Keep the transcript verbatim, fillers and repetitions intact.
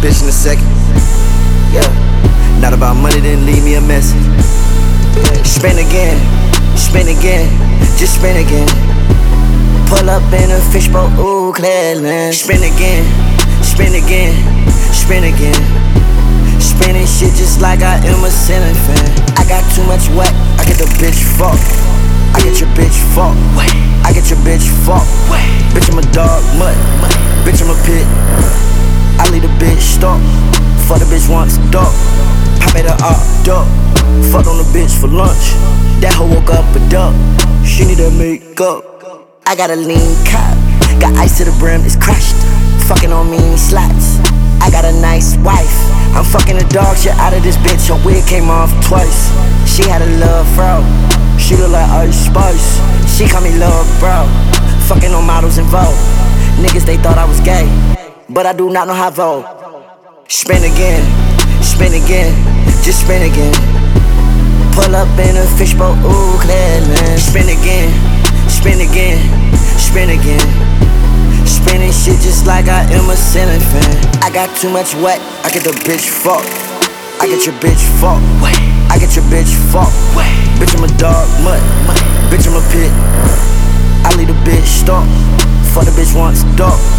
bitch in a second. Yeah, not about money, then leave me a message. Spin again, spin again, just spin again. Pull up in a fishbowl, ooh, Clearland. Spin again, spin again, spin again. Spinning shit just like I am a ceiling fan. I got too much wet, I get the bitch fucked. I get your bitch fucked. I get your bitch fucked. Bitch, I'm a dog, mutt. Bitch, I'm a pit. I leave the bitch stuck. Fuck the bitch once, duck. Pop at her up, duck. Fuck on the bitch for lunch. That hoe woke up a duck. She need her makeup. I got a lean cop. Got ice to the brim, it's crushed. Fucking on me slots. I got a nice wife. I'm fucking the dog shit out of this bitch. Her wig came off twice. She had a love fro. She look like Ice Spice. She call me love bro. Fucking on models in Vogue. Niggas they thought I was gay, but I do not know how Vogue. Spin again, spin again, just spin again. Pull up in a fishbowl, ooh, Clearland. Spin again, spin again, spin again. Spinning shit just like I am a ceiling fan. I got too much wet, I get the bitch fucked. I get your bitch fucked. I get your bitch fucked. Bitch, I'm a dog, mutt. Bitch, I'm a pit. I leave the bitch stuck. Fuck the bitch once, duck.